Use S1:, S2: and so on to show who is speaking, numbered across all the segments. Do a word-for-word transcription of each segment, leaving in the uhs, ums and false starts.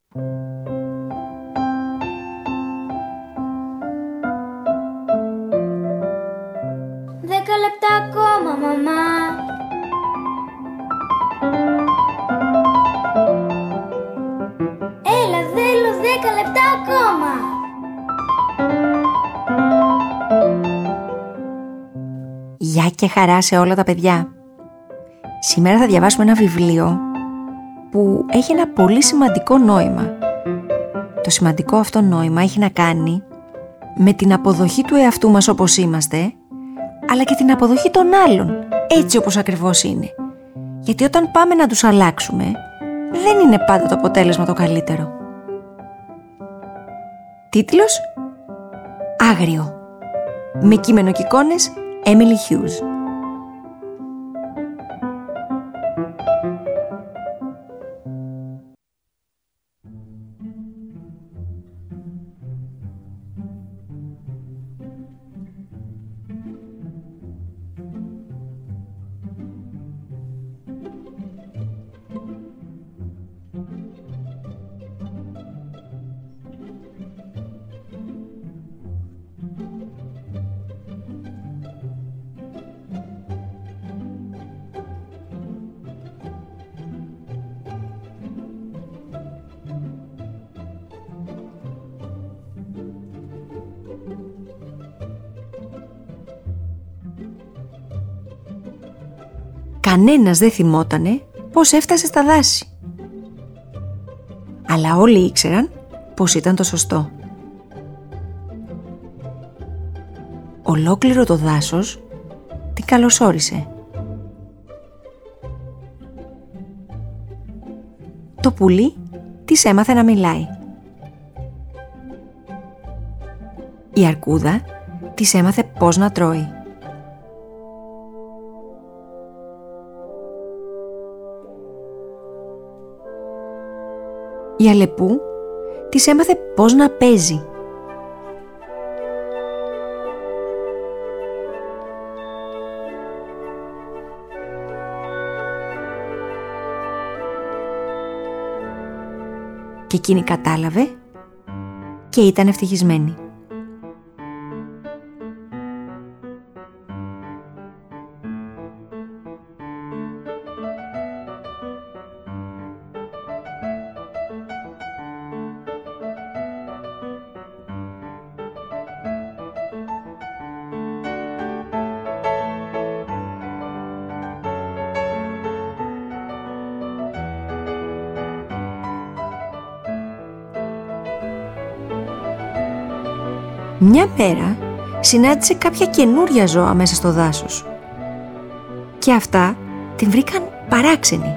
S1: Δέκα λεπτά ακόμα, μαμά. Έλα, θέλω δέκα λεπτά ακόμα.
S2: Γεια και χαρά σε όλα τα παιδιά. Σήμερα θα διαβάσουμε ένα βιβλίο που έχει ένα πολύ σημαντικό νόημα. Το σημαντικό αυτό νόημα έχει να κάνει με την αποδοχή του εαυτού μας όπως είμαστε, αλλά και την αποδοχή των άλλων, έτσι όπως ακριβώς είναι. Γιατί όταν πάμε να τους αλλάξουμε, δεν είναι πάντα το αποτέλεσμα το καλύτερο. Τίτλος: Άγριο. Με κείμενο και εικόνες Emily Hughes. Κανένας δεν θυμότανε πώς έφτασε στα δάση. Αλλά όλοι ήξεραν πως ήταν το σωστό. Ολόκληρο το δάσος την καλωσόρισε. Το πουλί της έμαθε να μιλάει. Η αρκούδα της έμαθε πώς να τρώει. Η αλεπού της έμαθε πώς να παίζει. Και εκείνη κατάλαβε και ήταν ευτυχισμένη. Μια μέρα συνάντησε κάποια καινούρια ζώα μέσα στο δάσος και αυτά την βρήκαν παράξενη.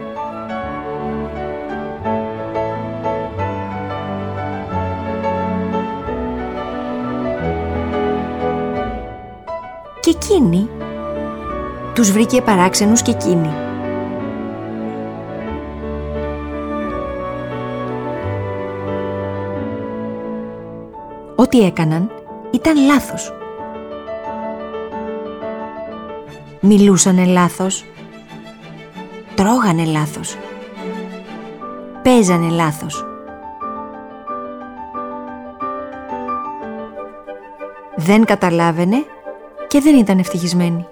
S2: Και εκείνη τους βρήκε παράξενους και εκείνη. Ό,τι έκαναν ήταν λάθος. Μιλούσανε λάθος, τρώγανε λάθος, παίζανε λάθος. Δεν καταλάβαινε και δεν ήταν ευτυχισμένη.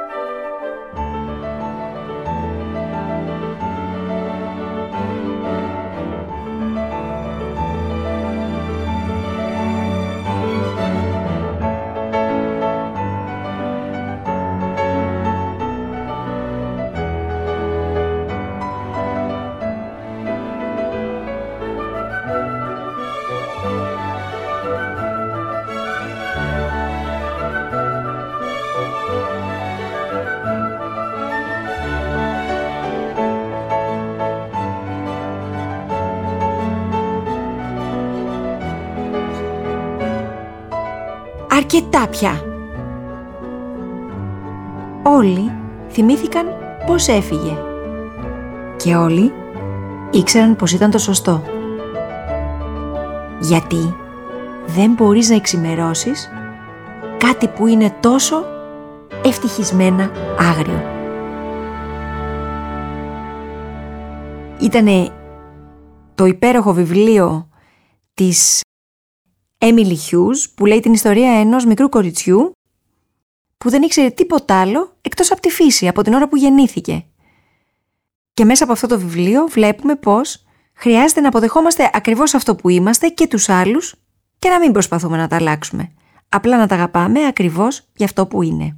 S2: Αρκετά πια. Όλοι θυμήθηκαν πως έφυγε και όλοι ήξεραν πως ήταν το σωστό. Γιατί δεν μπορείς να εξημερώσεις κάτι που είναι τόσο ευτυχισμένα άγριο. Ήτανε το υπέροχο βιβλίο της Emily Hughes, που λέει την ιστορία ενός μικρού κοριτσιού που δεν ήξερε τίποτα άλλο εκτός από τη φύση, από την ώρα που γεννήθηκε. Και μέσα από αυτό το βιβλίο βλέπουμε πως χρειάζεται να αποδεχόμαστε ακριβώς αυτό που είμαστε και τους άλλους και να μην προσπαθούμε να τα αλλάξουμε. Απλά να τα αγαπάμε ακριβώς για αυτό που είναι.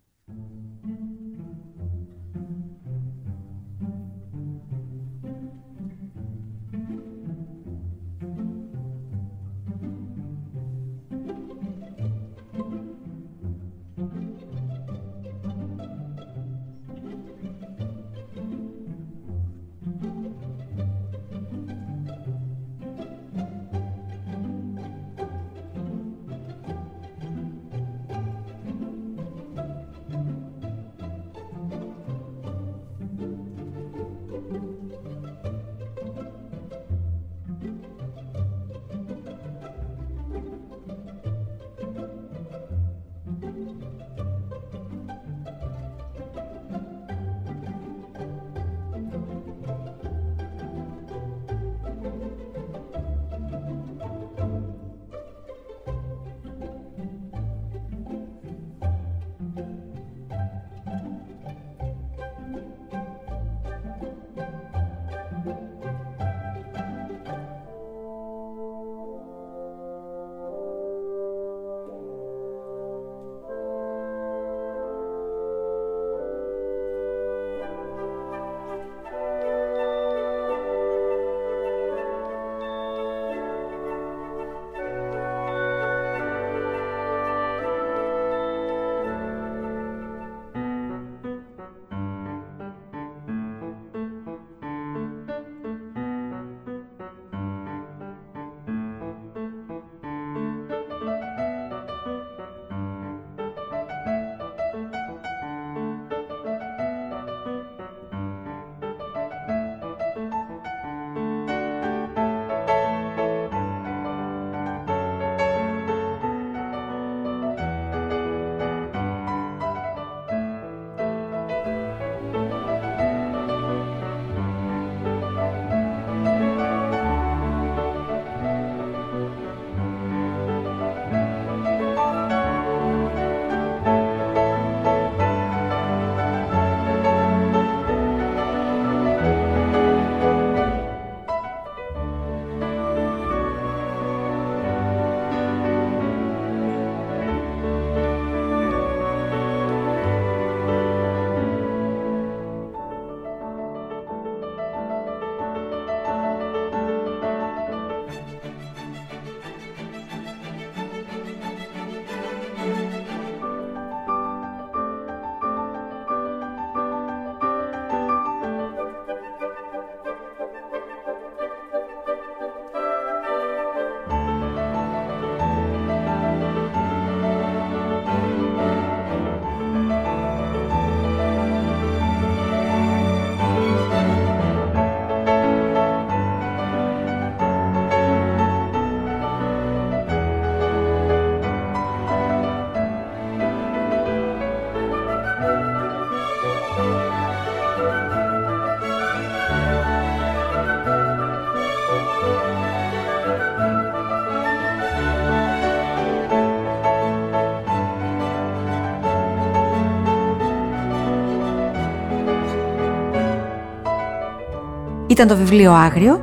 S2: Ήταν το βιβλίο Άγριο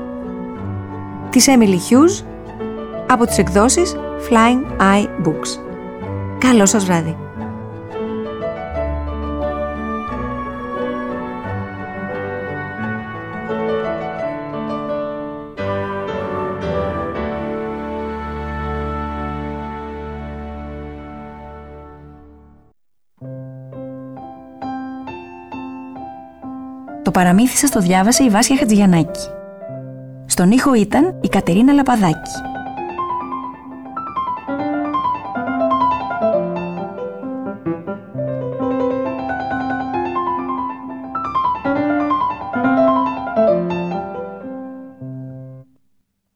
S2: της Emily Hughes από τις εκδόσεις Flying Eye Books. Καλό σας βράδυ. Το παραμύθι σας το διάβασε η Βάσια Χατζιαννάκη. Στον ήχο ήταν η Κατερίνα Λαπαδάκη.